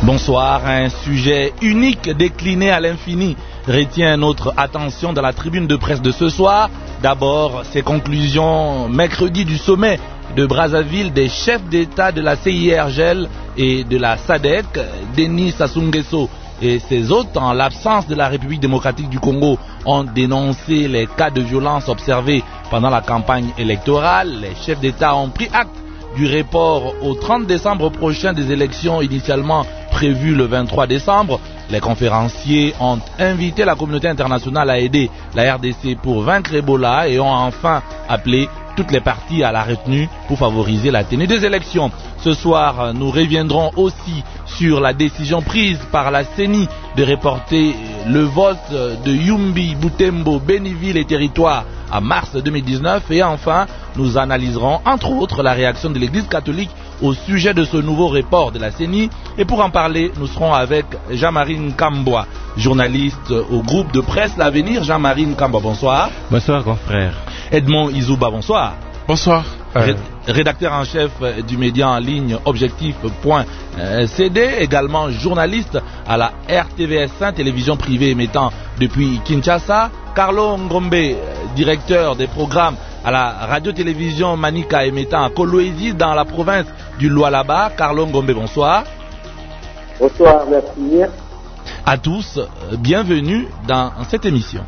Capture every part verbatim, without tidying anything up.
Bonsoir, un sujet unique décliné à l'infini retient notre attention dans la tribune de presse de ce soir. D'abord, ces conclusions mercredi du sommet de Brazzaville des chefs d'État de la C I R G E L et de la S A D C, Denis Sassou Nguesso et ses hôtes, en l'absence de la République démocratique du Congo, ont dénoncé les cas de violence observés pendant la campagne électorale. Les chefs d'État ont pris acte du report au trente décembre prochain des élections initialement prévues le vingt-trois décembre. Les conférenciers ont invité la communauté internationale à aider la R D C pour vaincre Ebola et ont enfin appelé toutes les parties à la retenue pour favoriser la tenue des élections. Ce soir, nous reviendrons aussi sur la décision prise par la C E N I de reporter le vote de Yumbi, Butembo, Béniville et territoire à mars deux mille dix-neuf. Et enfin, nous analyserons entre autres la réaction de l'Église catholique au sujet de ce nouveau report de la C E N I. Et pour en parler, nous serons avec Jean-Marie Nkambwa, journaliste au groupe de presse L'Avenir. Jean-Marie Nkambwa, bonsoir. Bonsoir, grand frère. Edmond Izouba, bonsoir. Bonsoir. Euh... Rédacteur en chef du média en ligne objectif point c d, également journaliste à la R T V S un, télévision privée émettant depuis Kinshasa. Carlo Ngombe, directeur des programmes à la radio-télévision Manika émettant à Kolwezi dans la province du Lualaba. Carlo Ngombe, bonsoir. Bonsoir, merci. À tous, bienvenue dans cette émission.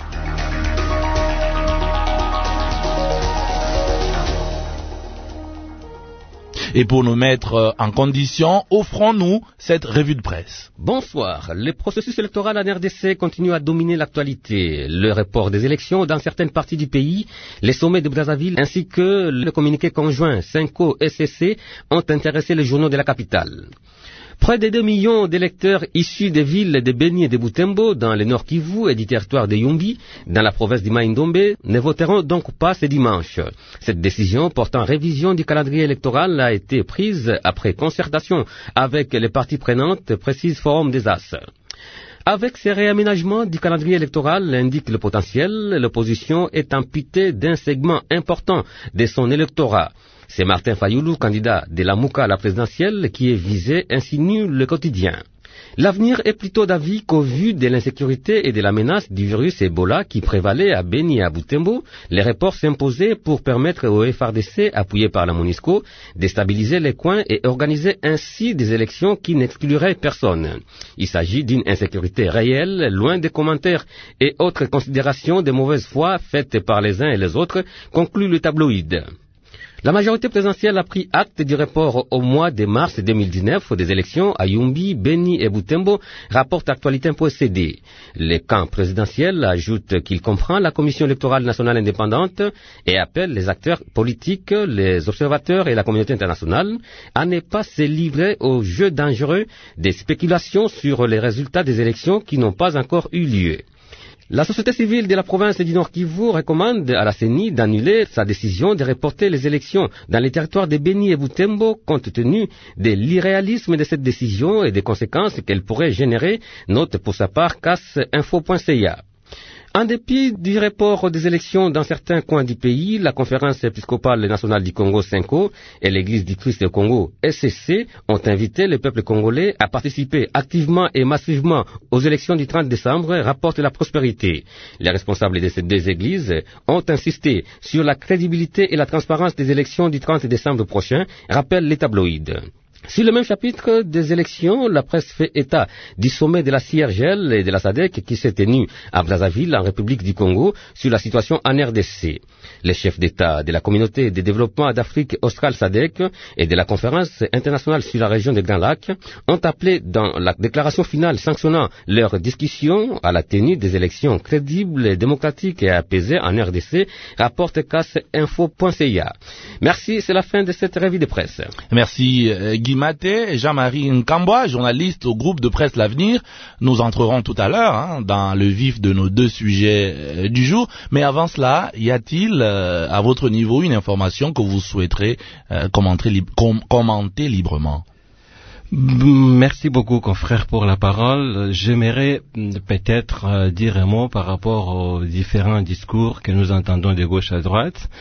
Et pour nous mettre en condition, offrons-nous cette revue de presse. Bonsoir. Le processus électoral en R D C continue à dominer l'actualité. Le report des élections dans certaines parties du pays, les sommets de Brazzaville ainsi que le communiqué conjoint Cinco S S C ont intéressé les journaux de la capitale. Près de deux millions d'électeurs issus des villes de Beni et de Butembo, dans le Nord Kivu et du territoire de Yumbi, dans la province du Mai-Ndombe, ne voteront donc pas ce dimanche. Cette décision portant révision du calendrier électoral a été prise après concertation avec les parties prenantes, précise Forum des As. Avec ces réaménagements du calendrier électoral, indique le potentiel, l'opposition est amputée d'un segment important de son électorat. C'est Martin Fayoulou, candidat de la Mouka à la présidentielle, qui est visé, insinue le quotidien. L'avenir est plutôt d'avis qu'au vu de l'insécurité et de la menace du virus Ebola qui prévalait à Beni et à Butembo, les reports s'imposaient pour permettre au F R D C, appuyé par la MONUSCO, de stabiliser les coins et organiser ainsi des élections qui n'excluraient personne. Il s'agit d'une insécurité réelle, loin des commentaires et autres considérations de mauvaise foi faites par les uns et les autres, conclut le tabloïd. La majorité présidentielle a pris acte du report au mois de mars deux mille dix-neuf des élections à Yumbi, Beni et Butembo, rapporte Actualité point C D. Le camp présidentiel ajoute qu'il comprend la Commission électorale nationale indépendante et appelle les acteurs politiques, les observateurs et la communauté internationale à ne pas se livrer au jeu dangereux des spéculations sur les résultats des élections qui n'ont pas encore eu lieu. La société civile de la province du Nord Kivu recommande à la C E N I d'annuler sa décision de reporter les élections dans les territoires de Beni et Butembo compte tenu de l'irréalisme de cette décision et des conséquences qu'elle pourrait générer, note pour sa part casse info point c a. En dépit du report des élections dans certains coins du pays, la conférence épiscopale nationale du Congo Cinco et l'église du Christ au Congo S S C ont invité le peuple congolais à participer activement et massivement aux élections du trente décembre, rapporte La Prospérité. Les responsables de ces deux églises ont insisté sur la crédibilité et la transparence des élections du trente décembre prochain, rappelle les tabloïds. Sur le même chapitre des élections, la presse fait état du sommet de la C I R G E L et de la S A D C qui s'est tenu à Brazzaville, en République du Congo, sur la situation en R D C. Les chefs d'État de la communauté de développement d'Afrique australe S A D C et de la conférence internationale sur la région des Grands Lacs ont appelé dans la déclaration finale sanctionnant leur discussion à la tenue des élections crédibles, démocratiques et apaisées en R D C, rapporte casse info point c a. Merci, c'est la fin de cette revue de presse. Merci Guy Maté, Jean-Marie Nkambwa, journaliste au groupe de presse L'Avenir. Nous entrerons tout à l'heure hein, dans le vif de nos deux sujets euh, du jour. Mais avant cela, y a-t-il euh, à votre niveau une information que vous souhaiterez euh, commenter, li- com- commenter librement? Merci beaucoup, confrère, pour la parole. J'aimerais peut-être euh, dire un mot par rapport aux différents discours que nous entendons de gauche à droite.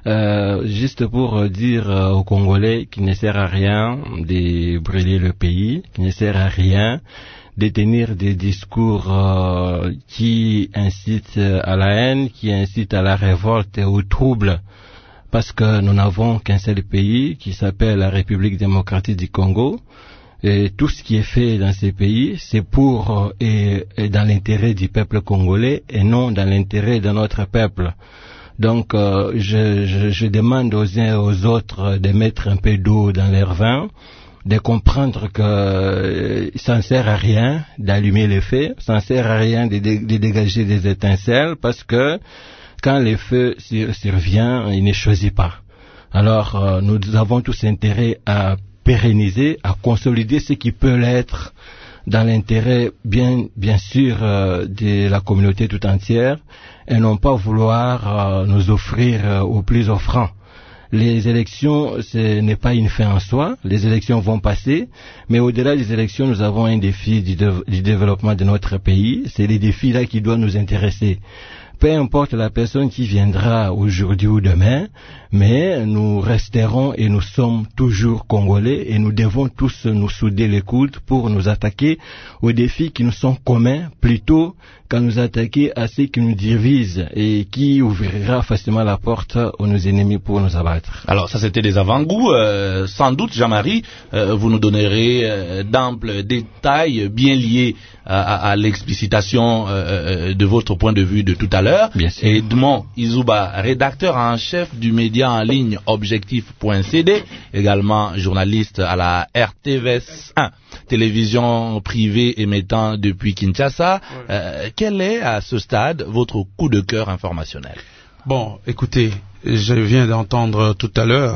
Euh, juste pour dire euh, aux Congolais qu'il ne sert à rien de brûler le pays, qu'il ne sert à rien de tenir des discours euh, qui incitent à la haine, qui incitent à la révolte et au trouble, parce que nous n'avons qu'un seul pays qui s'appelle la République démocratique du Congo. Et tout ce qui est fait dans ces pays, c'est pour euh, et, et dans l'intérêt du peuple congolais et non dans l'intérêt de notre peuple. Donc, euh, je, je, je demande aux uns et aux autres de mettre un peu d'eau dans leur vin, de comprendre que euh, ça ne sert à rien d'allumer les feux, ça ne sert à rien de, de, de dégager des étincelles, parce que quand le feu sur, survient, il ne choisit pas. Alors, euh, nous avons tous intérêt à pérenniser, à consolider ce qui peut l'être dans l'intérêt bien bien sûr euh, de la communauté tout entière, et non pas vouloir euh, nous offrir euh, au plus offrant. Les élections, ce n'est pas une fin en soi, les élections vont passer, mais au-delà des élections, nous avons un défi du, de, du développement de notre pays, c'est les défis là qui doivent nous intéresser. Peu importe la personne qui viendra aujourd'hui ou demain, mais nous resterons et nous sommes toujours Congolais, et nous devons tous nous souder les coudes pour nous attaquer aux défis qui nous sont communs, plutôt qu'à nous attaquer à ceux qui nous divisent et qui ouvrira facilement la porte aux nos ennemis pour nous abattre. Alors ça, c'était des avant-goûts. Euh, sans doute, Jean-Marie, euh, vous nous donnerez euh, d'amples détails bien liés à, à, à l'explicitation euh, de votre point de vue de tout à l'heure. Bien sûr. Edmond Izuba, rédacteur en chef du média en ligne objectif point c d, également journaliste à la R T V S un, télévision privée émettant depuis Kinshasa. Ouais. Euh, quel est à ce stade votre coup de cœur informationnel? Bon, écoutez, je viens d'entendre tout à l'heure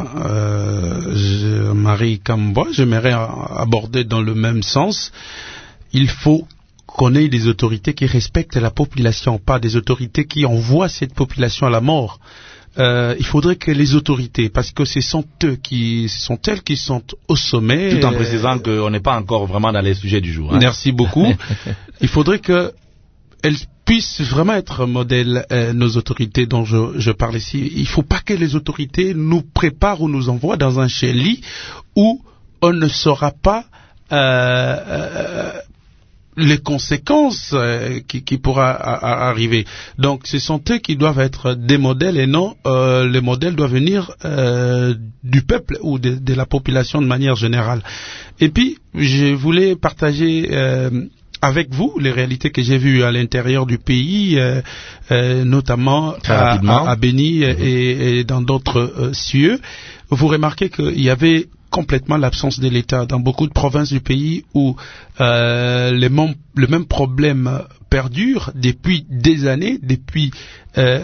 euh, Marie Kamboua, j'aimerais aborder dans le même sens. Il faut qu'on ait des autorités qui respectent la population, pas des autorités qui envoient cette population à la mort. Euh, il faudrait que les autorités, parce que ce sont eux qui, ce sont elles qui sont au sommet. Tout en précisant qu'on n'est pas encore vraiment dans les sujets du jour. Hein. Merci beaucoup. Il faudrait que elles puissent vraiment être modèles, euh, nos autorités dont je, je parle ici. Il ne faut pas que les autorités nous préparent ou nous envoient dans un chéli où on ne saura pas euh, euh, les conséquences euh, qui, qui pourra a, a, arriver. Donc ce sont eux qui doivent être des modèles, et non euh, les modèles doivent venir euh, du peuple ou de, de la population de manière générale. Et puis je voulais partager euh, avec vous les réalités que j'ai vues à l'intérieur du pays, euh, euh, notamment à, à, à Béni mmh. et, et dans d'autres euh, cieux. Vous remarquez qu'il y avait complètement l'absence de l'État dans beaucoup de provinces du pays où euh, les mem- le même problème perdure depuis des années, depuis euh,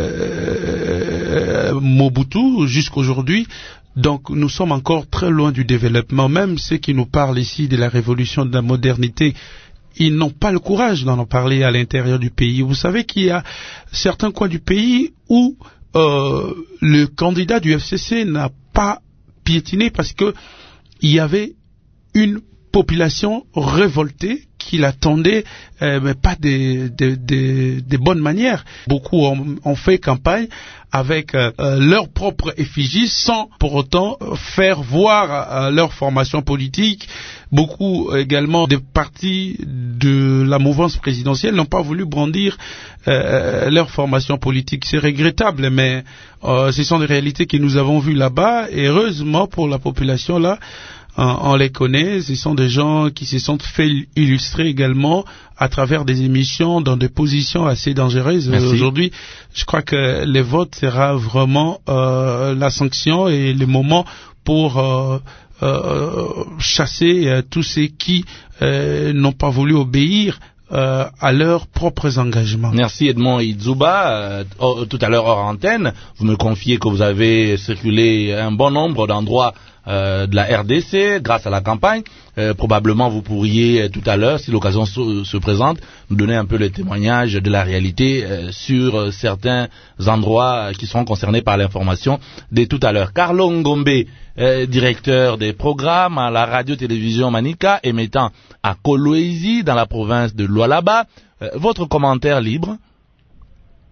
euh, Mobutu jusqu'aujourd'hui. Donc nous sommes encore très loin du développement. Même ceux qui nous parlent ici de la révolution de la modernité, ils n'ont pas le courage d'en parler à l'intérieur du pays. Vous savez qu'il y a certains coins du pays où euh, le candidat du F C C n'a pas piétiné parce que il y avait une population révoltée qui l'attendait, euh, mais pas des de, de, de bonnes manières. Beaucoup ont, ont fait campagne avec euh, leur propre effigie sans pour autant faire voir euh, leur formation politique. Beaucoup également des partis de la mouvance présidentielle n'ont pas voulu brandir euh, leur formation politique. C'est regrettable, mais euh, ce sont des réalités que nous avons vues là-bas, et heureusement pour la population là, on les connaît. Ce sont des gens qui se sont fait illustrer également à travers des émissions dans des positions assez dangereuses. Merci. Aujourd'hui, je crois que le vote sera vraiment euh, la sanction et le moment pour euh, euh, chasser euh, tous ceux qui euh, n'ont pas voulu obéir Euh, à leurs propres engagements. Merci Edmond Izuba. Euh, oh, tout à l'heure hors antenne, vous me confiez que vous avez circulé un bon nombre d'endroits euh, de la R D C grâce à la campagne. Euh, probablement vous pourriez tout à l'heure, si l'occasion se, se présente, nous donner un peu le témoignage de la réalité euh, sur euh, certains endroits qui seront concernés par l'information dès tout à l'heure. Carlo Ngombe, euh, directeur des programmes à la radio-télévision Manika, émettant à Kolwezi dans la province de Lualaba. Euh, votre commentaire libre?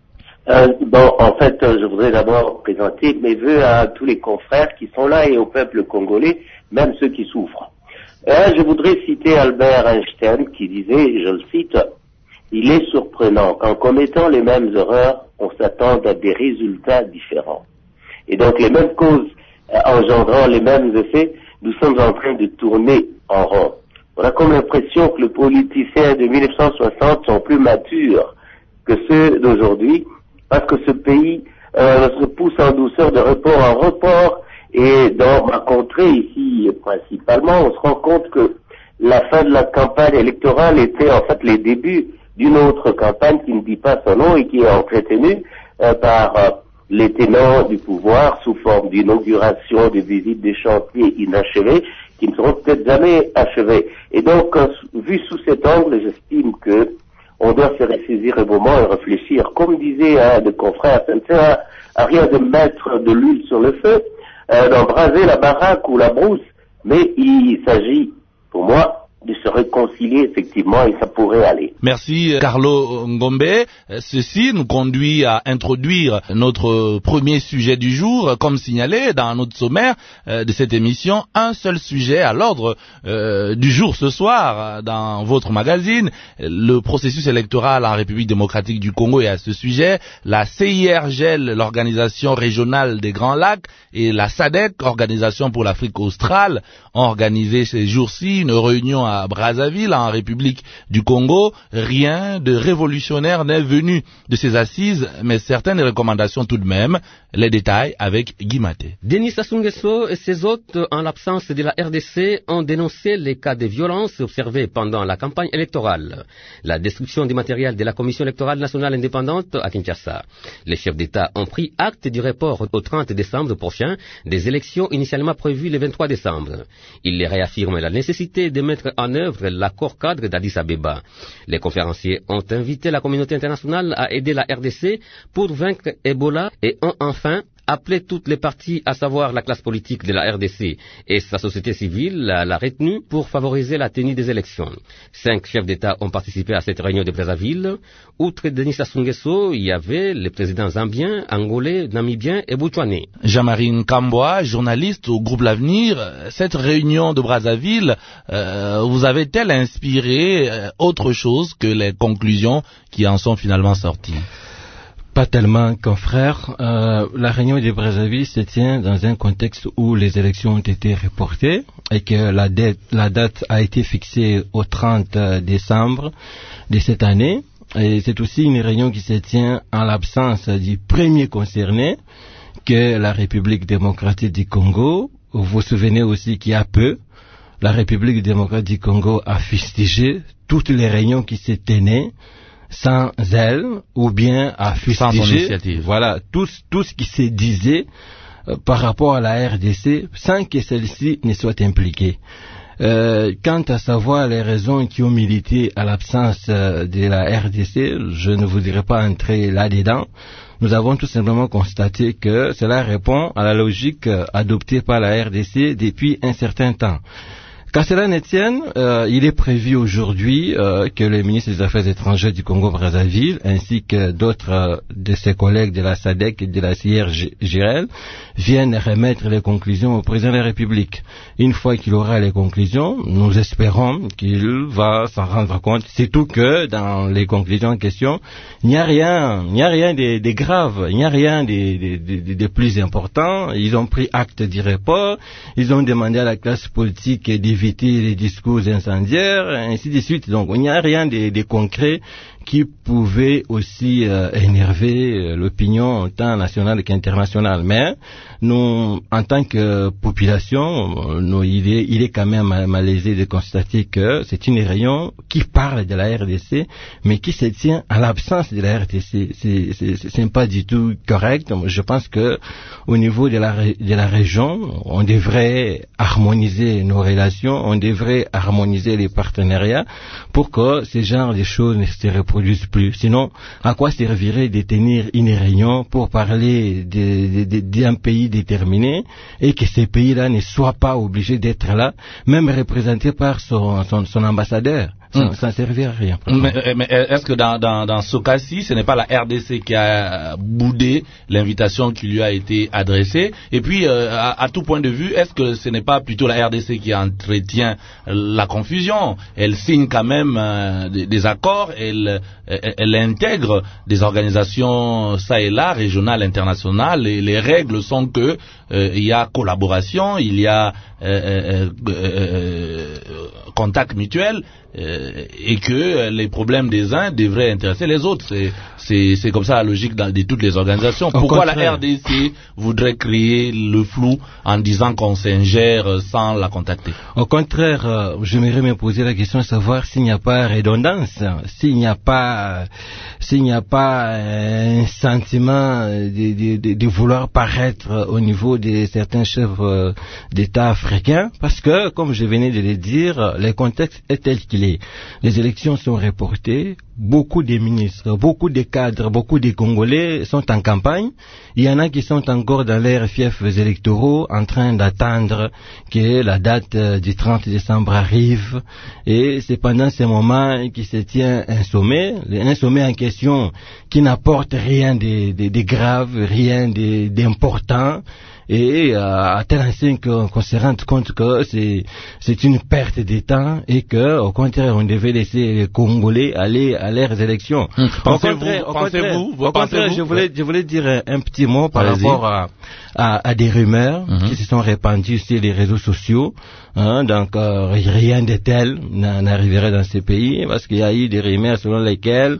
Euh, bon, en fait, euh, je voudrais d'abord présenter mes vœux à tous les confrères qui sont là et au peuple congolais, même ceux qui souffrent. Euh, je voudrais citer Albert Einstein qui disait, je le cite, « Il est surprenant qu'en commettant les mêmes erreurs, on s'attende à des résultats différents. » Et donc les mêmes causes euh, engendrant les mêmes effets, nous sommes en train de tourner en rond. On a comme l'impression que les politiciens de mille neuf cent soixante sont plus matures que ceux d'aujourd'hui, parce que ce pays euh, se pousse en douceur de report en report, et dans ma contrée ici principalement, on se rend compte que la fin de la campagne électorale était en fait les débuts d'une autre campagne qui ne dit pas son nom et qui est entretenue euh, par euh, les tenants du pouvoir sous forme d'inauguration, de visite des chantiers inachevés, qui ne seront peut-être jamais achevés. Et donc, euh, vu sous cet angle, j'estime que on doit se ressaisir un moment et réfléchir. Comme disait un de confrères, ça ne sert à, à rien de mettre de l'huile sur le feu, euh, d'embraser la baraque ou la brousse, mais il s'agit, pour moi, de se réconcilier effectivement et ça pourrait aller. Merci Carlo Ngombe. Ceci nous conduit à introduire notre premier sujet du jour. Comme signalé dans notre sommaire de cette émission, un seul sujet à l'ordre euh, du jour ce soir dans votre magazine, le processus électoral en République démocratique du Congo. Et à ce sujet, la C I R G E L, l'organisation régionale des Grands Lacs, et la S A D C, organisation pour l'Afrique australe, ont organisé ces jours-ci une réunion à à Brazzaville, en République du Congo. Rien de révolutionnaire n'est venu de ces assises, mais certaines recommandations tout de même. Les détails avec Guy Maté. Denis Sassou Nguesso et ses hôtes, en l'absence de la R D C, ont dénoncé les cas de violence observés pendant la campagne électorale. La destruction du matériel de la Commission électorale nationale indépendante à Kinshasa. Les chefs d'État ont pris acte du report au trente décembre prochain des élections initialement prévues le vingt-trois décembre. Ils réaffirment la nécessité de mettre en œuvre l'accord cadre d'Addis Abeba. Les conférenciers ont invité la communauté internationale à aider la R D C pour vaincre Ebola et ont enfin appelé toutes les parties, à savoir la classe politique de la R D C et sa société civile, à la retenue pour favoriser la tenue des élections. Cinq chefs d'État ont participé à cette réunion de Brazzaville. Outre Denis Sassou Nguesso, il y avait les présidents zambiens, angolais, namibiens et botswanais. Jean-Marie Nkambwa, journaliste au groupe L'Avenir, cette réunion de Brazzaville euh, vous avait-elle inspiré euh, autre chose que les conclusions qui en sont finalement sorties? Pas tellement, confrère. Euh, la réunion de Brazzaville se tient dans un contexte où les élections ont été reportées et que la date, la date a été fixée au trente décembre de cette année. Et c'est aussi une réunion qui se tient en l'absence du premier concerné, que la République démocratique du Congo. Vous vous souvenez aussi qu'il y a peu, la République démocratique du Congo a fustigé toutes les réunions qui se tenaient sans elle, ou bien à fustiger, voilà, tout, tout ce qui se disait euh, par rapport à la R D C, sans que celle-ci ne soit impliquée. Euh, quant à savoir les raisons qui ont milité à l'absence euh, de la R D C, je ne voudrais pas entrer là-dedans. Nous avons tout simplement constaté que cela répond à la logique euh, adoptée par la R D C depuis un certain temps. Qu'à cela ne tienne, euh, il est prévu aujourd'hui euh, que le ministre des Affaires étrangères du Congo-Brazzaville, ainsi que d'autres euh, de ses collègues de la S A D C et de la C I R G E L, viennent remettre les conclusions au président de la République. Une fois qu'il aura les conclusions, nous espérons qu'il va s'en rendre compte, surtout que dans les conclusions en question, il n'y a rien, il n'y a rien de, de grave, il n'y a rien de, de, de, de plus important. Ils ont pris acte du report, ils ont demandé à la classe politique d'éviter les discours incendiaires, ainsi de suite. Donc, il n'y a rien de, de concret qui pouvait aussi euh, énerver l'opinion tant nationale qu'internationale. Mais nous, en tant que population, nous, il, est, il est quand même malaisé de constater que c'est une réunion qui parle de la R D C, mais qui se tient à l'absence de la R D C. C'est, c'est, c'est pas du tout correct. Je pense que au niveau de la, de la région, on devrait harmoniser nos relations, on devrait harmoniser les partenariats pour que ce genre de choses ne se reproduisent plus. Sinon, à quoi servirait de tenir une réunion pour parler de, de, de, d'un pays déterminé et que ces pays-là ne soient pas obligés d'être là, même représentés par son, son, son ambassadeur? ça, mm. ça ne servira à rien. Mais, mais est-ce que dans, dans, dans ce cas-ci, ce n'est pas la R D C qui a boudé l'invitation qui lui a été adressée? Et puis, euh, à, à tout point de vue, est-ce que ce n'est pas plutôt la R D C qui entretient la confusion? Elle signe quand même euh, des, des accords, elle, elle, elle intègre des organisations ça et là, régionales, internationales, et les règles sont que euh, il y a collaboration, il y a euh, euh, euh, contact mutuel, euh, et que les problèmes des uns devraient intéresser les autres. C'est, c'est, c'est comme ça la logique dans, de toutes les organisations. Au Pourquoi contraire. la R D C voudrait créer le flou en disant qu'on s'ingère sans la contacter? Au contraire, euh, j'aimerais me poser la question de savoir s'il n'y a pas redondance, s'il n'y a pas, s'il n'y a pas un sentiment de, de, de vouloir paraître au niveau de certains chefs euh, d'État africains, parce que, comme je venais de le dire, le contexte est tel qu'il est. Les élections sont reportées, beaucoup de ministres, beaucoup de cadres, beaucoup de Congolais sont en campagne. Il y en a qui sont encore dans leurs fiefs électoraux en train d'attendre que la date du trente décembre arrive. Et c'est pendant ce moment qu'il se tient un sommet, un sommet en question qui n'apporte rien de, de, de grave, rien de, d'important. Et euh, à tel enseigne qu'on, qu'on se rende compte que c'est, c'est une perte de temps et que, au contraire, on devait laisser les Congolais aller à leurs élections. Hum. Au Pensez-vous, contraire, au pensez-vous, contraire, au contraire je voulais, je voulais dire un, un petit mot par Allez-y. rapport à, à, à des rumeurs Mm-hmm. qui se sont répandues sur les réseaux sociaux. Hein, donc euh, rien de tel n'arriverait dans ces pays parce qu'il y a eu des rumeurs selon lesquelles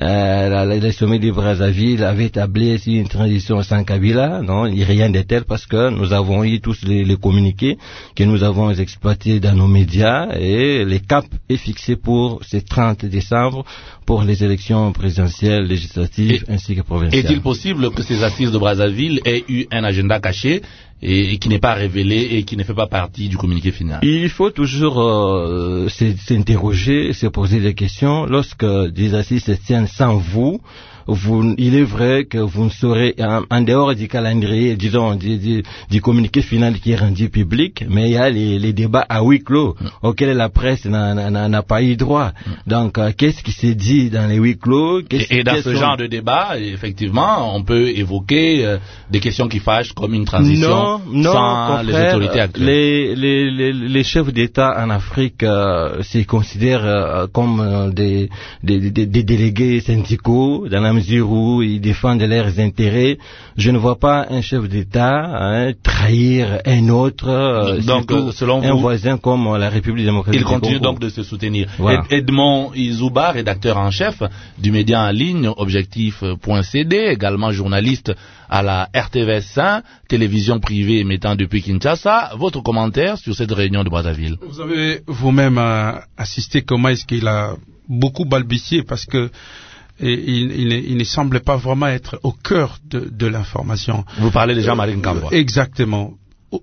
euh, le sommet de Brazzaville avait établi une transition sans Kabila. Non, il n'y a rien de tel parce que nous avons eu tous les, les communiqués que nous avons exploités dans nos médias et le cap est fixé pour ce trente décembre pour les élections présidentielles, législatives et, ainsi que provinciales. Est-il possible que ces assises de Brazzaville aient eu un agenda caché et, et qui n'est pas révélé et qui ne fait pas partie du communiqué final? Il faut toujours euh, s'interroger, se poser des questions. Lorsque des assises se tiennent sans vous, vous, il est vrai que vous ne saurez, en, en dehors du calendrier, disons, du, du, du communiqué final qui est rendu public, mais il y a les, les débats à huis clos, mm. auxquels la presse n'a, n'a, n'a pas eu droit. Mm. Donc, euh, qu'est-ce qui s'est dit dans les huis clos? Et, et dans ce sont... genre de débat, effectivement, on peut évoquer euh, des questions qui fâchent comme une transition non, non, sans les autorités actuelles. Les, les, les, les chefs d'État en Afrique euh, se considèrent euh, comme euh, des, des, des, des délégués syndicaux dans la mesure où ils défendent leurs intérêts. Je ne vois pas un chef d'État hein, trahir un autre, euh, donc, euh, selon un vous, voisin comme la République démocratique il du Congo. continue donc de se soutenir. Voilà. Ed- Edmond Izouba, rédacteur en chef du média en ligne objectif point c d, également journaliste à la R T V S un, télévision privée émettant depuis Kinshasa. Votre commentaire sur cette réunion de Brazzaville? Vous avez vous-même euh, assisté comment est-ce qu'il a beaucoup balbutié parce que et il, il, il ne semble pas vraiment être au cœur de, de l'information. Vous parlez de Jean-Marie Nkambwe. Euh, exactement.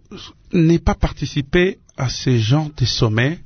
N'est pas participer à ce genre de sommet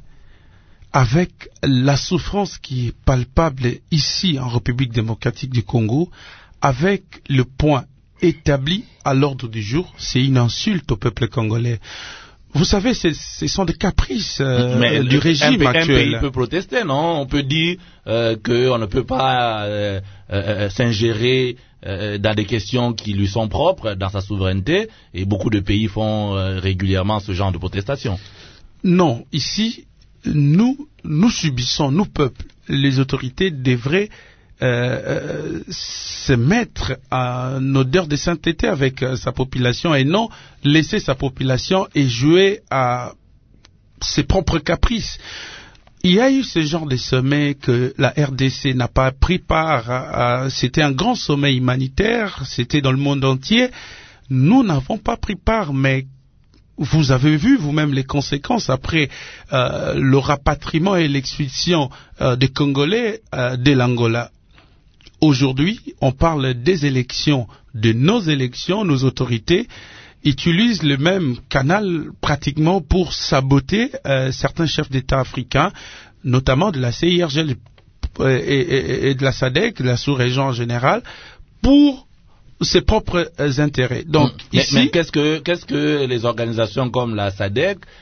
avec la souffrance qui est palpable ici en République démocratique du Congo, avec le point établi à l'ordre du jour, c'est une insulte au peuple congolais. Vous savez, ce sont des caprices euh, Mais du régime un, actuel. Un pays peut protester, non? On peut dire euh, qu'on ne peut pas euh, euh, s'ingérer euh, dans des questions qui lui sont propres, dans sa souveraineté, et beaucoup de pays font euh, régulièrement ce genre de protestation. Non, ici, nous, nous subissons, nous peuples, les autorités devraient Euh, euh, se mettre en odeur de sainteté avec euh, sa population et non laisser sa population et jouer à ses propres caprices. Il y a eu ce genre de sommet que la R D C n'a pas pris part à, à, c'était un grand sommet humanitaire, c'était dans le monde entier. Nous n'avons pas pris part, mais vous avez vu vous-même les conséquences après euh, le rapatriement et l'expulsion euh, des Congolais euh, de l'Angola. Aujourd'hui, on parle des élections, de nos élections, nos autorités utilisent le même canal pratiquement pour saboter euh, certains chefs d'État africains, notamment de la C I R G L et, et, et de la S A D C, de la sous-région en général, pour ses propres intérêts. Donc mais, ici, mais qu'est-ce que qu'est-ce que les organisations comme la S A D C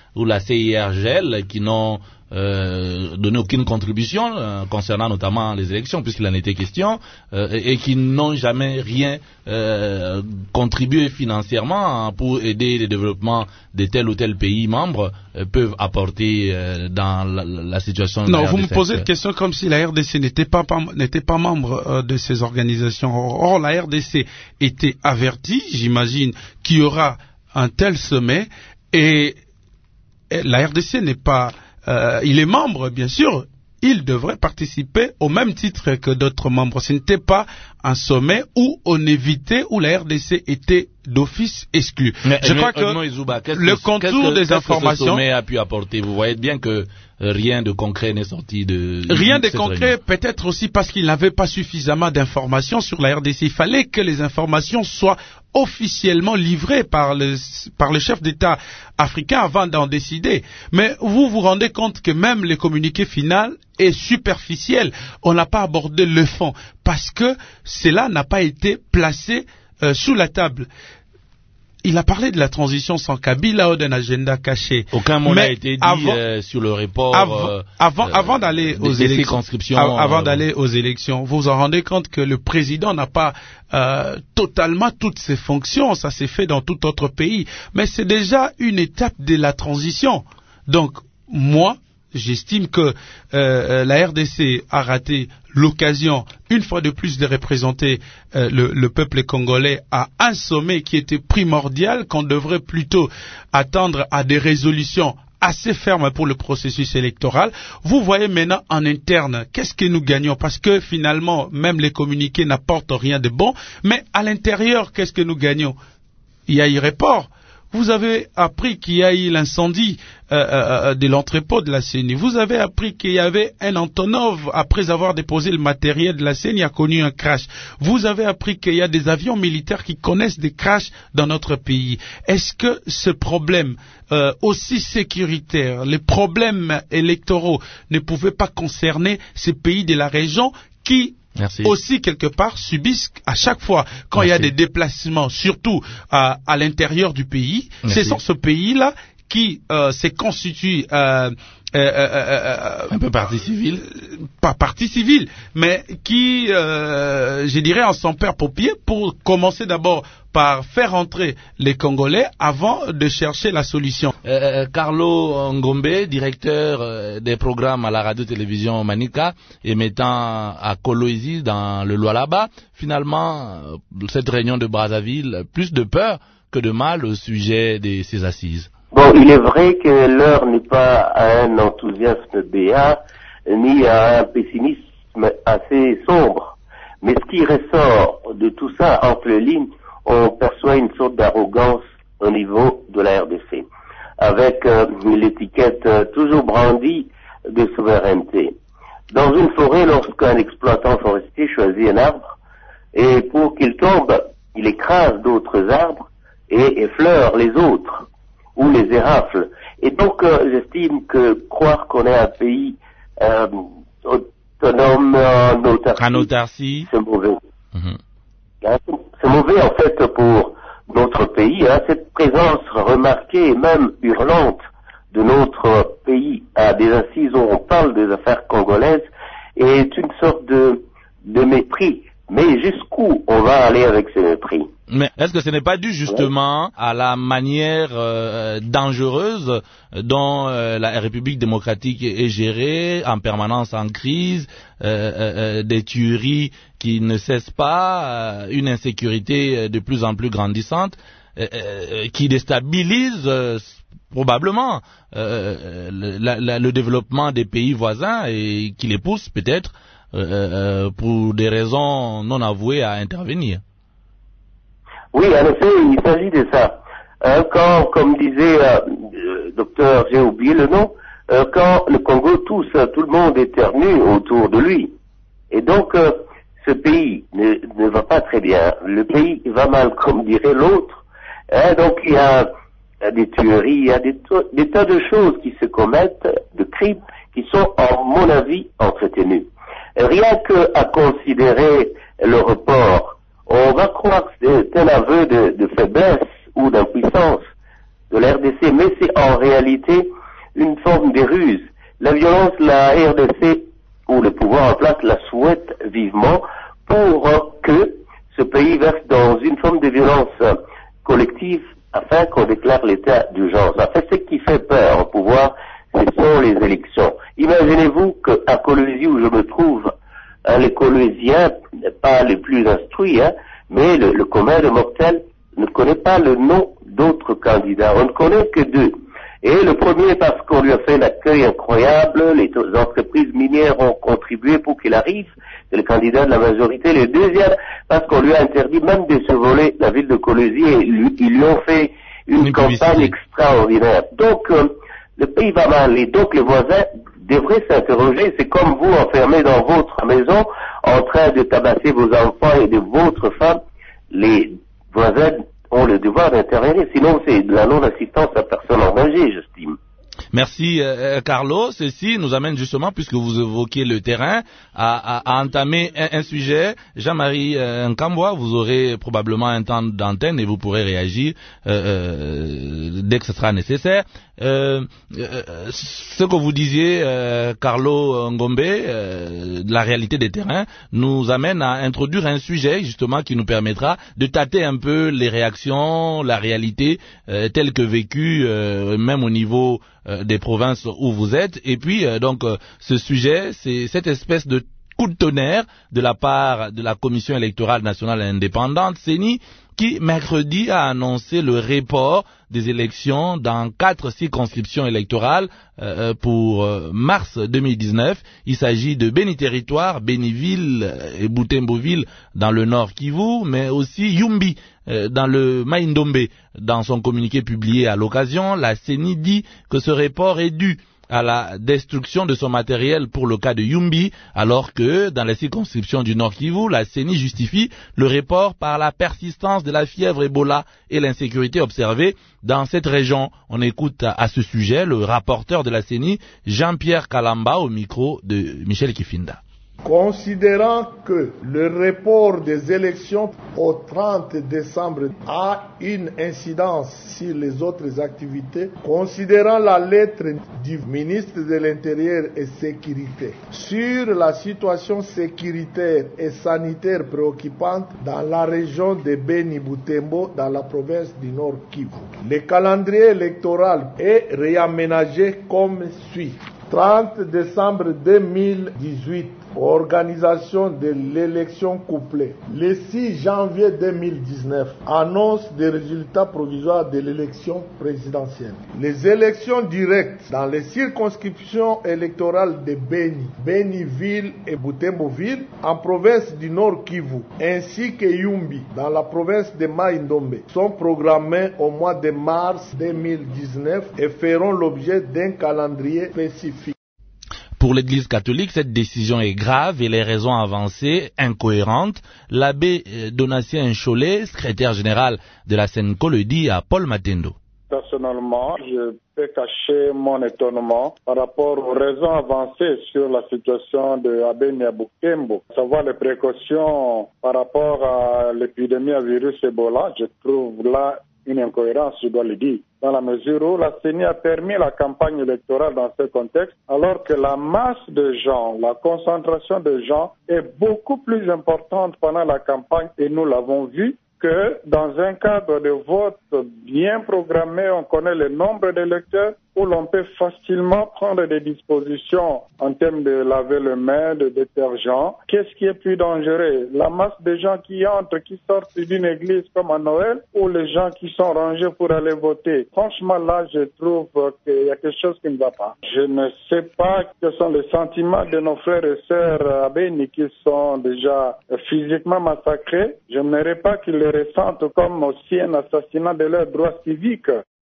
ou la C I R G L qui n'ont euh, donné aucune contribution euh, concernant notamment les élections, puisqu'il en était question, euh, et, et qui n'ont jamais rien euh, contribué financièrement pour aider le développement de tel ou tel pays membre, euh, peuvent apporter euh, dans la, la situation. Non, vous me posez une question comme si la R D C n'était pas, pas n'était pas membre euh, de ces organisations. Or, la R D C était avertie, j'imagine, qu'il y aura un tel sommet, et, et la R D C n'est pas Euh, il est membre, bien sûr, il devrait participer au même titre que d'autres membres. Ce n'était pas un sommet où on évitait, où la R D C était d'office exclue. Mais, Je mais, crois que Izuba, le que, contour que, des informations... que ce sommet a pu apporter. Vous voyez bien que rien de concret n'est sorti de... Rien de de concret, peut-être aussi parce qu'il n'avait pas suffisamment d'informations sur la R D C. Il fallait que les informations soient officiellement livrées par le, par le chef d'État africain avant d'en décider. Mais vous vous rendez compte que même le communiqué final est superficiel. On n'a pas abordé le fond parce que cela n'a pas été placé euh, sous la table. Il a parlé de la transition sans Kabila ou d'un agenda caché. Aucun mot n'a été dit avant, euh, sur le report. Avant, euh, avant, avant d'aller aux élections, avant, avant d'aller aux élections, vous vous en rendez compte que le président n'a pas euh, totalement toutes ses fonctions. Ça s'est fait dans tout autre pays, mais c'est déjà une étape de la transition. Donc moi, j'estime que euh, la R D C a raté l'occasion, une fois de plus, de représenter euh, le, le peuple congolais à un sommet qui était primordial, qu'on devrait plutôt attendre à des résolutions assez fermes pour le processus électoral. Vous voyez maintenant en interne, qu'est-ce que nous gagnons? Parce que finalement, même les communiqués n'apportent rien de bon, mais à l'intérieur, qu'est-ce que nous gagnons? Il y a eu report. Vous avez appris qu'il y a eu l'incendie euh, euh, de l'entrepôt de la C E N I. Vous avez appris qu'il y avait un Antonov, après avoir déposé le matériel de la C E N I, a connu un crash. Vous avez appris qu'il y a des avions militaires qui connaissent des crashs dans notre pays. Est-ce que ce problème euh, aussi sécuritaire, les problèmes électoraux, ne pouvaient pas concerner ces pays de la région qui Merci. aussi quelque part subissent à chaque fois quand Merci. Il y a des déplacements, surtout à, à l'intérieur du pays, Merci. C'est sur ce pays-là qui euh, s'est constitué euh, euh, euh, un peu partie civile, euh, pas partie civile, mais qui, euh, je dirais, en son père paupier pour commencer d'abord par faire entrer les Congolais avant de chercher la solution. Euh, Carlo Ngombe, directeur euh, des programmes à la radio-télévision Manika, émettant à Kolwezi dans le Lualaba, finalement, euh, cette réunion de Brazzaville, plus de peur que de mal au sujet de ces assises. Bon, il est vrai que l'heure n'est pas à un enthousiasme béat, ni à un pessimisme assez sombre. Mais ce qui ressort de tout ça, entre les lignes, on perçoit une sorte d'arrogance au niveau de la R D C, avec euh, l'étiquette euh, toujours brandie de souveraineté. Dans une forêt, lorsqu'un exploitant forestier choisit un arbre, et pour qu'il tombe, il écrase d'autres arbres et effleure les autres, ou les érafle. Et donc, euh, j'estime que croire qu'on est un pays euh, autonome en autarcie, en autarcie, c'est mauvais. Mm-hmm. C'est mauvais en fait pour notre pays. Hein. Cette présence remarquée et même hurlante de notre pays à des assises où on parle des affaires congolaises est une sorte de, de mépris. Mais jusqu'où on va aller avec ce mépris? Mais est-ce que ce n'est pas dû justement à la manière euh, dangereuse dont euh, la République démocratique est gérée, en permanence en crise, euh, euh, des tueries qui ne cessent pas, euh, une insécurité de plus en plus grandissante, euh, euh, qui déstabilise euh, probablement euh, le, la, le développement des pays voisins et qui les pousse peut-être euh, euh, pour des raisons non avouées à intervenir? Oui, en effet, il s'agit de ça. Euh, quand, comme disait euh, le docteur, j'ai oublié le nom, euh, quand le Congo tousse, tout le monde éternue autour de lui. Et donc, euh, ce pays ne, ne va pas très bien. Le pays va mal, comme dirait l'autre. Hein, donc, il y a, il y a des tueries, il y a des, des tas de choses qui se commettent, de crimes, qui sont, à mon avis, entretenus. Rien que à considérer le report, on va croire que c'est un aveu de, de faiblesse ou d'impuissance. de la R D C, mais c'est en réalité une forme de ruse. La violence, la R D C, ou le pouvoir en place, la souhaite vivement pour euh, que ce pays verse dans une forme de violence euh, collective afin qu'on déclare l'état d'urgence. En fait, ce qui fait peur au pouvoir, ce sont les élections. Imaginez-vous qu'à Colosie, où je me trouve, hein, les Colosiens, pas les plus instruits, hein, mais le, le commun de mortels ne connaît pas le nom d'autres candidats. On ne connaît que deux. Et le premier parce qu'on lui a fait un accueil incroyable, les entreprises minières ont contribué pour qu'il arrive, c'est le candidat de la majorité. Le deuxième parce qu'on lui a interdit même de se voler la ville de Colosie et lui, ils lui ont fait une, une campagne extraordinaire. Donc euh, le pays va mal et donc les voisins devraient s'interroger. C'est comme vous enfermés dans votre maison en train de tabasser vos enfants et de votre femme. Les voisins ont le devoir d'intervenir, sinon c'est de la non-assistance à personne en danger, j'estime. Merci euh, Carlo. Ceci nous amène justement, puisque vous évoquez le terrain, à, à, à entamer un, un sujet. Jean-Marie euh, Nkambwa, vous aurez probablement un temps d'antenne et vous pourrez réagir euh, euh, dès que ce sera nécessaire. Euh, euh, ce que vous disiez, euh, Carlo Ngombe, euh, de la réalité des terrains, nous amène à introduire un sujet justement qui nous permettra de tâter un peu les réactions, la réalité euh, telle que vécue, euh, même au niveau euh, des provinces où vous êtes. Et puis euh, donc euh, ce sujet, c'est cette espèce de coup de tonnerre de la part de la Commission électorale nationale indépendante, C E N I, qui mercredi a annoncé le report des élections dans quatre circonscriptions électorales euh, pour euh, mars deux mille dix-neuf. Il s'agit de Beni Territoire, Beniville et Butemboville dans le nord Kivu, mais aussi Yumbi euh, dans le Mai-Ndombe. Dans son communiqué publié à l'occasion, la C E N I dit que ce report est dû à la destruction de son matériel pour le cas de Yumbi, alors que dans les circonscriptions du Nord Kivu, la C E N I justifie le report par la persistance de la fièvre Ebola et l'insécurité observée dans cette région. On écoute à ce sujet le rapporteur de la C E N I, Jean-Pierre Kalamba, au micro de Michel Kifinda. Considérant que le report des élections au trente décembre a une incidence sur les autres activités, considérant la lettre du ministre de l'Intérieur et Sécurité sur la situation sécuritaire et sanitaire préoccupante dans la région de Beni Butembo dans la province du Nord Kivu, le calendrier électoral est réaménagé comme suit. trente décembre deux mille dix-huit, organisation de l'élection couplée. Le six janvier deux mille dix-neuf, annonce des résultats provisoires de l'élection présidentielle. Les élections directes dans les circonscriptions électorales de Beni, Beniville et Butemboville en province du Nord Kivu, ainsi que Yumbi dans la province de Mai-Ndombe sont programmées au mois de mars deux mille dix-neuf et feront l'objet d'un calendrier spécifique. Pour l'Église catholique, cette décision est grave et les raisons avancées incohérentes. L'abbé Donatien Cholet, secrétaire général de la Senco, le dit à Paul Matendo. Personnellement, je peux cacher mon étonnement par rapport aux raisons avancées sur la situation de Abeni à Butembo, à savoir les précautions par rapport à l'épidémie à virus Ebola. Je trouve là une incohérence, je dois le dire, dans la mesure où la C E N I a permis la campagne électorale dans ce contexte, alors que la masse de gens, la concentration de gens est beaucoup plus importante pendant la campagne, et nous l'avons vu que dans un cadre de vote bien programmé, on connaît le nombre d'électeurs, où l'on peut facilement prendre des dispositions en termes de laver les mains, de détergents. Qu'est-ce qui est plus dangereux? La masse de gens qui entrent, qui sortent d'une église comme à Noël, ou les gens qui sont rangés pour aller voter? Franchement, là, je trouve qu'il y a quelque chose qui ne va pas. Je ne sais pas quels sont les sentiments de nos frères et sœurs à Beni qui sont déjà physiquement massacrés. Je n'aimerais pas qu'ils les ressentent comme aussi un assassinat de leurs droits civiques.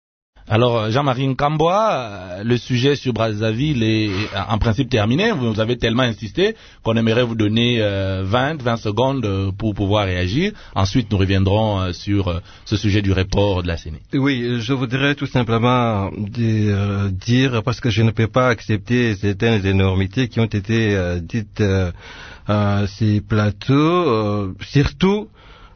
Alors, Jean-Marie Nkambwa, le sujet sur Brazzaville est en principe terminé. Vous avez tellement insisté qu'on aimerait vous donner vingt, vingt secondes pour pouvoir réagir. Ensuite, nous reviendrons sur ce sujet du report de la C E N I. Oui, je voudrais tout simplement dire, parce que je ne peux pas accepter certaines énormités qui ont été dites à ces plateaux, surtout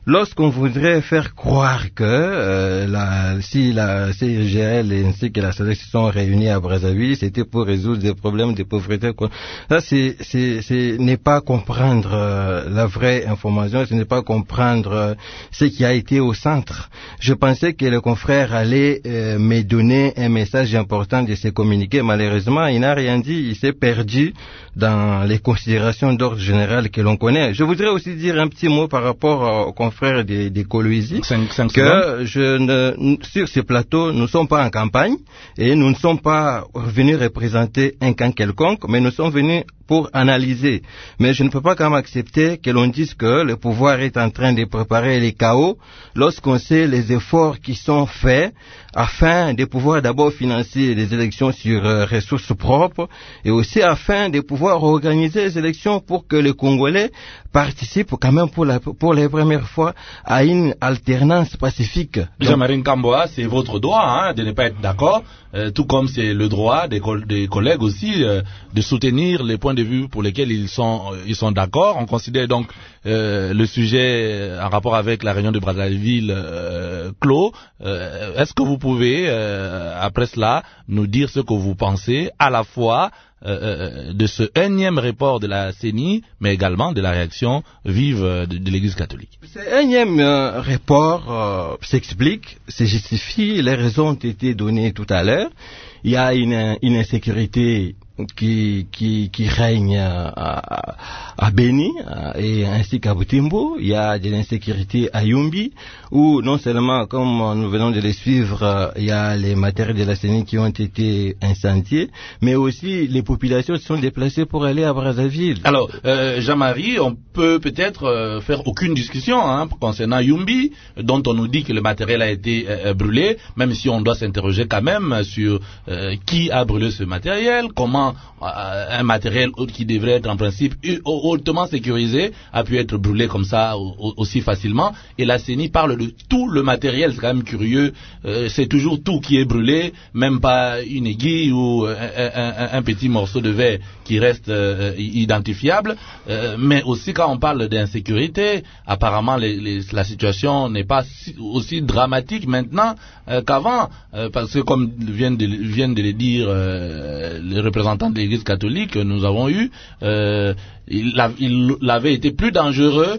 lorsqu'on voudrait faire croire que euh, la, si la C I G L ainsi que la S A D C se sont réunis à Brazzaville, c'était pour résoudre des problèmes de pauvreté. Ça, c'est, c'est, c'est n'est pas comprendre euh, la vraie information, ce n'est pas comprendre euh, ce qui a été au centre. Je pensais que le confrère allait euh, me donner un message important de se communiquer. Malheureusement, il n'a rien dit, il s'est perdu dans les considérations d'ordre général que l'on connaît. Je voudrais aussi dire un petit mot par rapport au confrère de, de Kolwezi, que je ne, sur ce plateau, nous ne sommes pas en campagne et nous ne sommes pas venus représenter un camp quelconque, mais nous sommes venus pour analyser. Mais je ne peux pas quand même accepter que l'on dise que le pouvoir est en train de préparer les chaos lorsqu'on sait les efforts qui sont faits afin de pouvoir d'abord financer les élections sur euh, ressources propres et aussi afin de pouvoir organiser les élections pour que les Congolais participent quand même pour la, pour la première fois à une alternance pacifique. Jean-Marie Nkamboa, c'est votre droit hein, de ne pas être d'accord, euh, tout comme c'est le droit des, co- des collègues aussi euh, de soutenir les points de vue pour lesquels ils sont, euh, ils sont d'accord. On considère donc euh, le sujet en rapport avec la réunion de Brazzaville euh, clos. Euh, est-ce que vous pouvez, euh, après cela, nous dire ce que vous pensez à la fois euh, de ce énième report de la C E N I, mais également de la réaction vive de, de l'Église catholique? Ce énième euh, report euh, s'explique, se justifie, les raisons ont été données tout à l'heure. Il y a une, une insécurité qui, qui, qui règne à, à Beni et ainsi qu'à Butembo. Il y a de l'insécurité à Yumbi, où non seulement, comme nous venons de les suivre, il y a les matériels de la C E N I qui ont été incendiés, mais aussi les populations se sont déplacées pour aller à Brazzaville. Alors, euh, Jean-Marie, on peut peut-être euh, faire aucune discussion hein, concernant Yumbi, dont on nous dit que le matériel a été euh, brûlé, même si on doit s'interroger quand même sur euh, qui a brûlé ce matériel, comment un matériel qui devrait être en principe hautement sécurisé a pu être brûlé comme ça aussi facilement. Et la C E N I parle de tout le matériel, c'est quand même curieux, euh, c'est toujours tout qui est brûlé, même pas une aiguille ou un, un, un petit morceau de verre qui reste euh, identifiable. Euh, mais aussi quand on parle d'insécurité, apparemment les, les, la situation n'est pas si, aussi dramatique maintenant euh, qu'avant, euh, parce que comme viennent de, viennent de le dire euh, les représentants de l'Église catholique que nous avons eu, euh, il, a, il avait été plus dangereux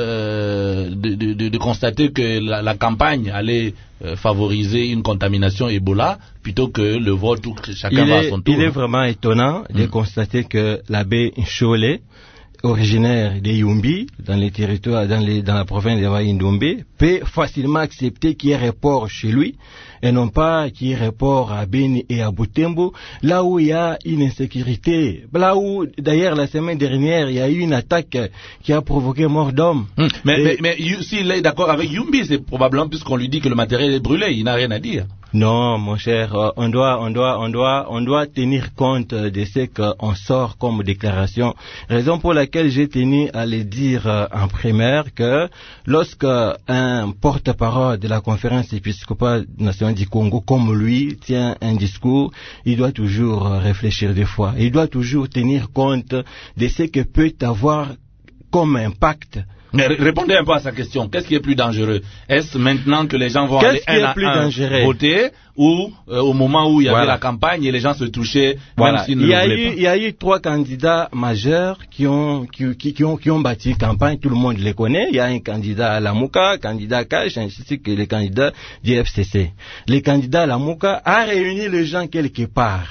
euh, de, de, de constater que la, la campagne allait euh, favoriser une contamination Ebola plutôt que le vote où chacun il va est, à son tour. Il est vraiment étonnant de mmh. constater que l'abbé Cholet, originaire de Yumbi, dans les territoires, dans, les, dans la province de Waïndombe, peut facilement accepter qu'il y ait report chez lui, et non pas qu'il y ait report à Beni et à Butembo, là où il y a une insécurité, là où, d'ailleurs, la semaine dernière, il y a eu une attaque qui a provoqué mort d'homme. Hum, mais, et... mais, mais s'il est d'accord avec Yumbi, c'est probablement puisqu'on lui dit que le matériel est brûlé, il n'a rien à dire. Non, mon cher, on doit, on doit, on doit, on doit tenir compte de ce qu'on sort comme déclaration. Raison pour laquelle j'ai tenu à le dire en primaire que lorsque un porte-parole de la conférence épiscopale nationale du Congo comme lui tient un discours, il doit toujours réfléchir deux fois. Il doit toujours tenir compte de ce que peut avoir comme impact. Mais répondez un peu à sa question. Qu'est-ce qui est plus dangereux? Est-ce maintenant que les gens vont aller un à un voter ou euh, au moment où il y voilà. avait la campagne et les gens se touchaient voilà. même s'ils ne il y le a voulaient eu, pas? Il y a eu trois candidats majeurs qui ont, qui, qui, qui ont, qui ont bâti campagne. Tout le monde les connaît. Il y a un candidat à Lamuka, candidat à Cash, ainsi que les candidats du F C C. Le candidat à Lamuka a réuni les gens quelque part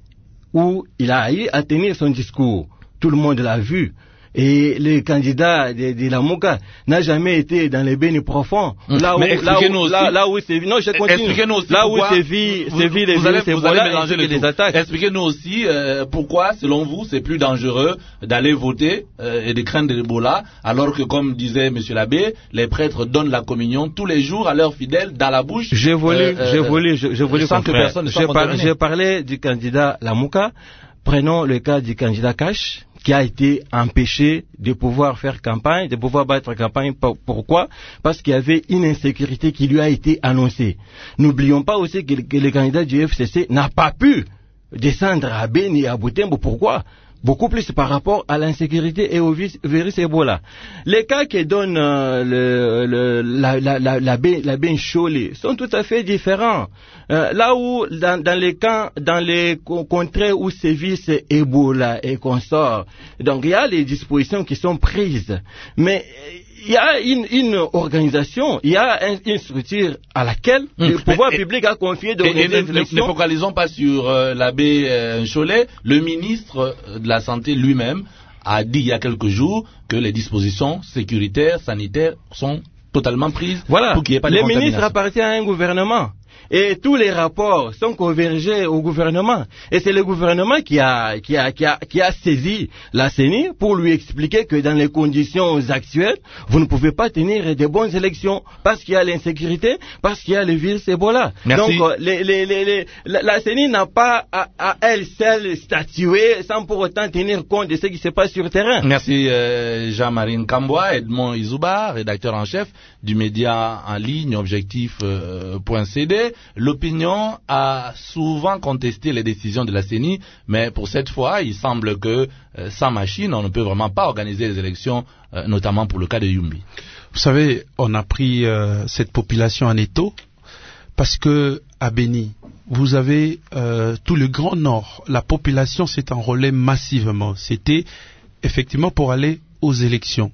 où il a eu à tenir son discours. Tout le monde l'a vu. Et le candidat de, de la Mouka n'a jamais été dans les bénis profonds. Mmh. Là où, Mais là où, aussi, là, là où c'est, non, je continue. Là où c'est vu, c'est vu les allez, c'est voilà, les, les attaques. Expliquez-nous aussi, euh, pourquoi, selon vous, c'est plus dangereux d'aller voter, euh, et de craindre l'Ebola, alors que, comme disait monsieur l'abbé, les prêtres donnent la communion tous les jours à leurs fidèles dans la bouche. J'ai voulu, euh, j'ai voulu, j'ai je voulu sans que personne ne soit contaminé. J'ai parlé du candidat Lamuka. Prenons le cas du candidat Cash, qui a été empêché de pouvoir faire campagne, de pouvoir battre campagne. Pourquoi? Parce qu'il y avait une insécurité qui lui a été annoncée. N'oublions pas aussi que le candidat du F C C n'a pas pu descendre à Beni et à Butembo. Pourquoi? beaucoup plus par rapport à l'insécurité et au virus, virus Ebola. Les cas que donne euh, le, le, la, la, la, la, la Bencholi sont tout à fait différents. Euh, là où, dans, dans les camps, dans les contrées où sévissent Ebola et consorts, donc il y a les dispositions qui sont prises. Mais il y a une, une organisation, il y a un, une structure à laquelle mmh. le pouvoir et, public a confié d'organiser des élections. Ne focalisons pas sur euh, l'abbé euh, Cholet. Le ministre de la Santé lui-même a dit il y a quelques jours que les dispositions sécuritaires, sanitaires sont totalement prises voilà. pour qu'il n'y ait pas de Le contamination. ministre appartient à un gouvernement. Et tous les rapports sont convergés au gouvernement. Et c'est le gouvernement qui a, qui a, qui a, qui a saisi la C E N I pour lui expliquer que dans les conditions actuelles, vous ne pouvez pas tenir de bonnes élections parce qu'il y a l'insécurité, parce qu'il y a le virus Ebola. Merci. Donc, les, les, les, les, la, la C E N I n'a pas à, à elle seule statuer sans pour autant tenir compte de ce qui se passe sur le terrain. Merci euh, Jean-Marie Kamboua, Edmond Izouba, rédacteur en chef du média en ligne objectif point c d. L'opinion a souvent contesté les décisions de la C E N I, mais pour cette fois, il semble que euh, sans machine, on ne peut vraiment pas organiser les élections, euh, notamment pour le cas de Yumbi. Vous savez, on a pris euh, cette population en étau parce que à Beni, vous avez euh, tout le Grand Nord, la population s'est enrôlée massivement. C'était effectivement pour aller aux élections.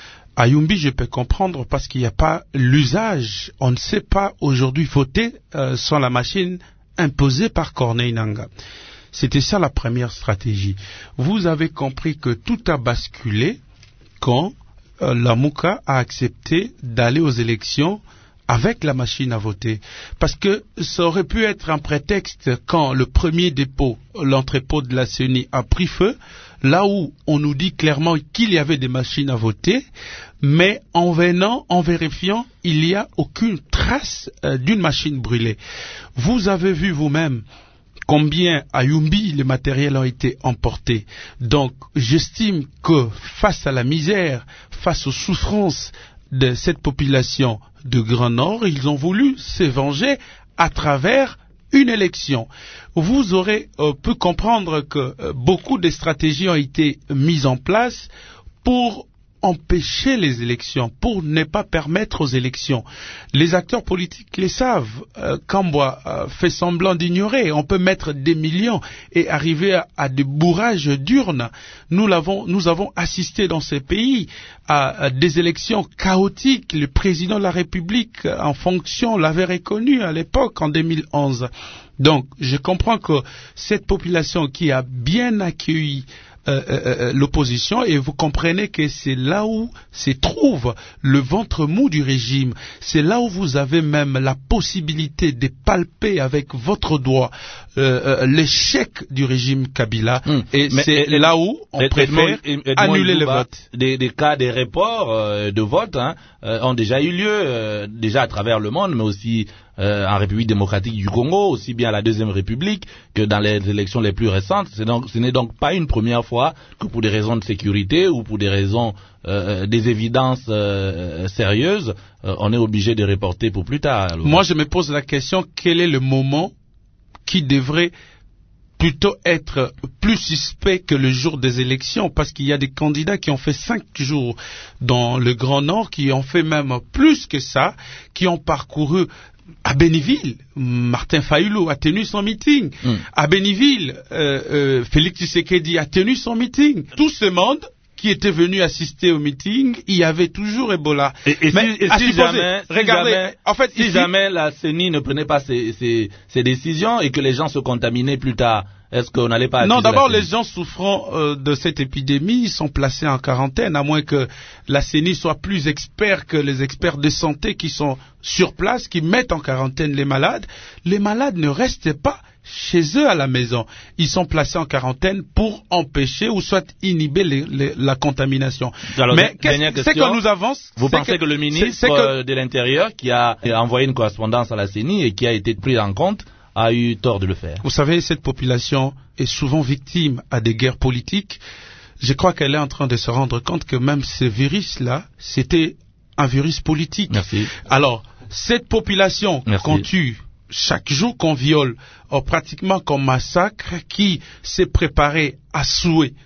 À Yumbi, je peux comprendre parce qu'il n'y a pas l'usage. On ne sait pas aujourd'hui voter euh, sans la machine imposée par Corneille Nangaa. C'était ça la première stratégie. Vous avez compris que tout a basculé quand euh, la Mouka a accepté d'aller aux élections avec la machine à voter. Parce que ça aurait pu être un prétexte quand le premier dépôt, l'entrepôt de la C E N I a pris feu, là où on nous dit clairement qu'il y avait des machines à voter, mais en venant, en vérifiant, il n'y a aucune trace euh, d'une machine brûlée. Vous avez vu vous-même combien à Yumbi les matériels ont été emportés. Donc, j'estime que face à la misère, face aux souffrances de cette population de Grand Nord, ils ont voulu se venger à travers une élection. Vous aurez euh, pu comprendre que euh, beaucoup de stratégies ont été mises en place pour empêcher les élections, pour ne pas permettre aux élections. Les acteurs politiques les savent. Euh, Kamboua euh, fait semblant d'ignorer. On peut mettre des millions et arriver à, à des bourrages d'urnes. Nous l'avons, nous avons assisté dans ces pays à, à des élections chaotiques. Le président de la République en fonction l'avait reconnu à l'époque en deux mille onze. Donc, je comprends que cette population qui a bien accueilli Euh, euh, l'opposition, et vous comprenez que c'est là où se trouve le ventre mou du régime. C'est là où vous avez même la possibilité de palper avec votre doigt euh, euh, l'échec du régime Kabila. Mmh. Et Mais c'est et, là où on préfère Edmond, Edmond annuler le vote. Des, des cas de reports euh, de vote hein, euh, ont déjà eu lieu, euh, déjà à travers le monde, mais aussi Euh, en République démocratique du Congo, aussi bien à la Deuxième République que dans les élections les plus récentes. C'est donc, ce n'est donc pas une première fois que pour des raisons de sécurité ou pour des raisons, euh, des évidences euh, sérieuses, euh, on est obligé de reporter pour plus tard. Alors. Moi, je me pose la question, quel est le moment qui devrait plutôt être plus suspect que le jour des élections, parce qu'il y a des candidats qui ont fait cinq jours dans le Grand Nord, qui ont fait même plus que ça, qui ont parcouru à Béniville, Martin Fayoulou a tenu son meeting. Mm. À Béniville, euh, euh, Félix Tshisekedi a tenu son meeting. Tout ce monde qui était venu assister au meeting, il y avait toujours Ebola. Et, et Mais si, et si jamais, regardez, si jamais, en fait, si ici, jamais la C E N I ne prenait pas ses, ses, ses décisions et que les gens se contaminaient plus tard, est-ce qu'on n'allait pas... Non, d'abord, les gens souffrant euh, de cette épidémie sont placés en quarantaine, à moins que la C E N I soit plus expert que les experts de santé qui sont sur place, qui mettent en quarantaine les malades. Les malades ne restent pas chez eux à la maison. Ils sont placés en quarantaine pour empêcher ou soit inhiber les, les, la contamination. Alors, mais c'est que nous avance. Vous pensez que, que le ministre que... de l'Intérieur, qui a envoyé une correspondance à la C E N I et qui a été pris en compte, a eu tort de le faire? Vous savez, cette population est souvent victime à des guerres politiques. Je crois qu'elle est en train de se rendre compte que même ce virus-là, c'était un virus politique. Merci. Alors, cette population qu'on tue chaque jour, qu'on viole, or pratiquement qu'on massacre, qui s'est préparée à souhait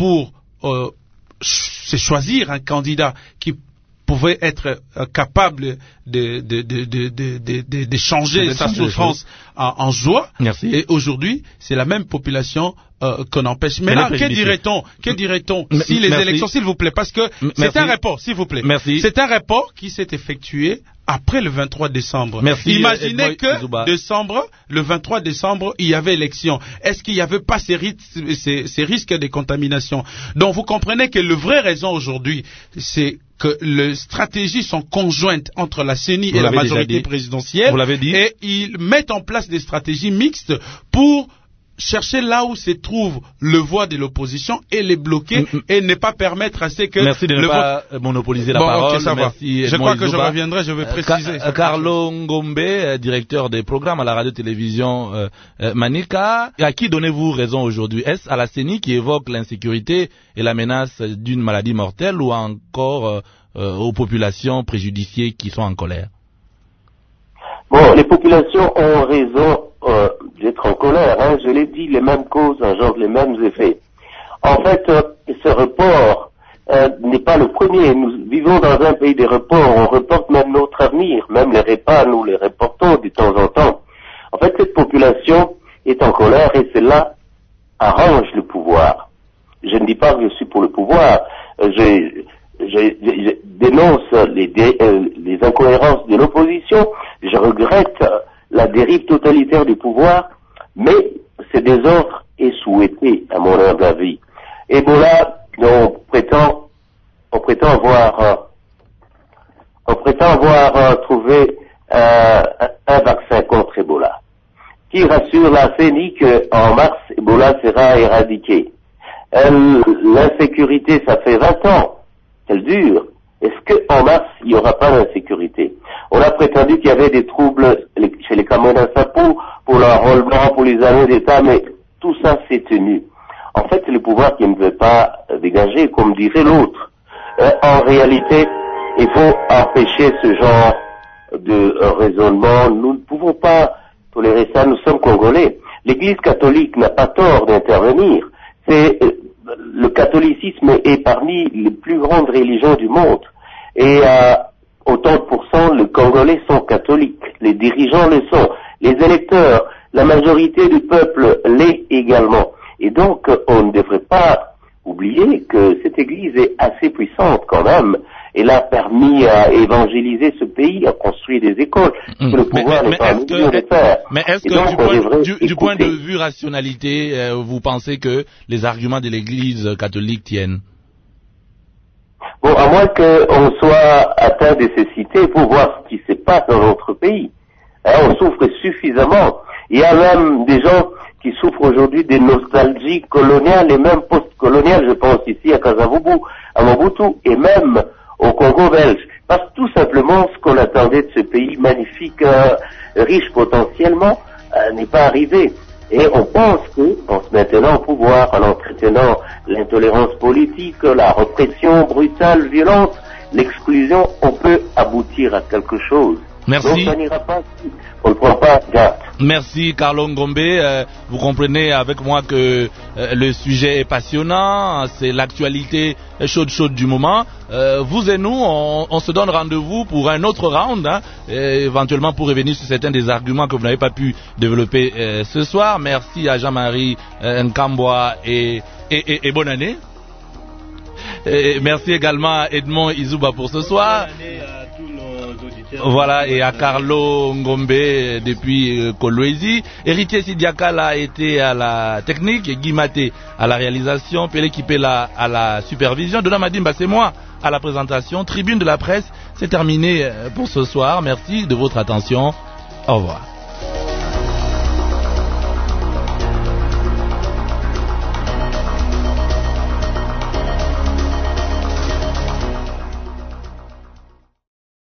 pour euh, ch- choisir un candidat qui pouvait être euh, capable de, de, de, de, de, de, de, de changer sa souffrance en, en joie. Merci. Et aujourd'hui, c'est la même population euh, qu'on empêche. Maintenant, que dirait-on, que dirait-on si les Merci. élections, s'il vous plaît, parce que Merci. c'est un report, s'il vous plaît. Merci. C'est un report qui s'est effectué après le vingt-trois décembre. Merci, Imaginez Edmond que Izuba. décembre, le vingt-trois décembre, il y avait élection. Est-ce qu'il n'y avait pas ces, ris- ces, ces risques de contamination? Donc vous comprenez que le vrai raison aujourd'hui, c'est que les stratégies sont conjointes entre la C E N I Vous et la l'avez déjà majorité dit. présidentielle. Vous l'avez dit. Et ils mettent en place des stratégies mixtes pour chercher là où se trouve le voix de l'opposition et les bloquer Mm, mm. et ne pas permettre à ce que Merci de ne le pas monopoliser la Bon, parole. ok, ça va. Merci, Je Edmond crois que je Izuba. reviendrai, je vais Euh, préciser. Ca- Carlo Ngombe, euh, directeur des programmes à la radio-télévision euh, euh, Manika. À qui donnez-vous raison aujourd'hui? Est-ce à la C E N I qui évoque l'insécurité et la menace d'une maladie mortelle ou encore euh, euh, aux populations préjudiciées qui sont en colère? Bon, les populations ont raison euh, d'être en colère. Hein. Je l'ai dit, les mêmes causes engendrent les mêmes effets. En fait, euh, ce report euh, n'est pas le premier. Nous vivons dans un pays des reports. On reporte même notre avenir. Même les repas, nous les reportons de temps en temps. En fait, cette population est en colère et cela arrange le pouvoir. Je ne dis pas que je suis pour le pouvoir. Euh, je, je, je, je dénonce les, dé, euh, les incohérences de l'opposition. Je regrette euh, la dérive totalitaire du pouvoir, mais ce désordre est souhaité, à mon humble avis. Ebola, on prétend, on prétend avoir, euh, on prétend avoir euh, trouvé euh, un vaccin contre Ebola, qui rassure la C E N I qu'en mars, Ebola sera éradiqué. Euh, l'insécurité, ça fait vingt ans qu'elle dure. Est-ce qu'en mars, il n'y aura pas d'insécurité? On a prétendu qu'il y avait des troubles chez les Camerounais Sapou pour l'enrôlement, pour les années d'État, mais tout ça s'est tenu. En fait, c'est le pouvoir qui ne veut pas dégager, comme dirait l'autre. Euh, en réalité, il faut empêcher ce genre de euh, raisonnement. Nous ne pouvons pas tolérer ça. Nous sommes Congolais. L'Église catholique n'a pas tort d'intervenir. C'est, euh, le catholicisme est parmi les plus grandes religions du monde. Et à autant de pourcents, les Congolais sont catholiques. Les dirigeants le sont. Les électeurs, la majorité du peuple l'est également. Et donc, on ne devrait pas oublier que cette Église est assez puissante quand même. Elle a permis à évangéliser ce pays, à construire des écoles. Mmh. Que le pouvoir n'est pas en mesure de faire. Mais est-ce que donc, du, point, du, écouter. du point de vue rationalité, euh, vous pensez que les arguments de l'Église catholique tiennent? Bon, à moins qu'on soit atteint de cécité pour voir ce qui se passe dans notre pays. Hein, on souffre suffisamment. Il y a même des gens qui souffrent aujourd'hui des nostalgies coloniales et même post-coloniales. Je pense ici à Kasavubu, à Mobutu et même au Congo belge. Parce que tout simplement, ce qu'on attendait de ce pays magnifique, euh, riche potentiellement, euh, n'est pas arrivé. Et on pense que, en se maintenant au pouvoir, en entretenant l'intolérance politique, la répression brutale, violente, l'exclusion, on peut aboutir à quelque chose. Merci. Donc ça n'ira pas si on ne prend pas garde. Merci Carlo Ngombe. Euh, vous comprenez avec moi que euh, le sujet est passionnant, c'est l'actualité chaude chaude du moment. Euh, vous et nous, on, on se donne rendez-vous pour un autre round, hein, et éventuellement pour revenir sur certains des arguments que vous n'avez pas pu développer euh, ce soir. Merci à Jean-Marie euh, Nkambwa et, et, et, et bonne année. Et merci également à Edmond Izuba pour ce soir. Voilà, et à Carlo Ngombe depuis euh, Kolwezi. Héritier Sidiakala a été à la technique, et Guy Maté à la réalisation, Pélé Kipela à la supervision. Dona Madimba, c'est moi à la présentation. Tribune de la presse, c'est terminé pour ce soir. Merci de votre attention. Au revoir.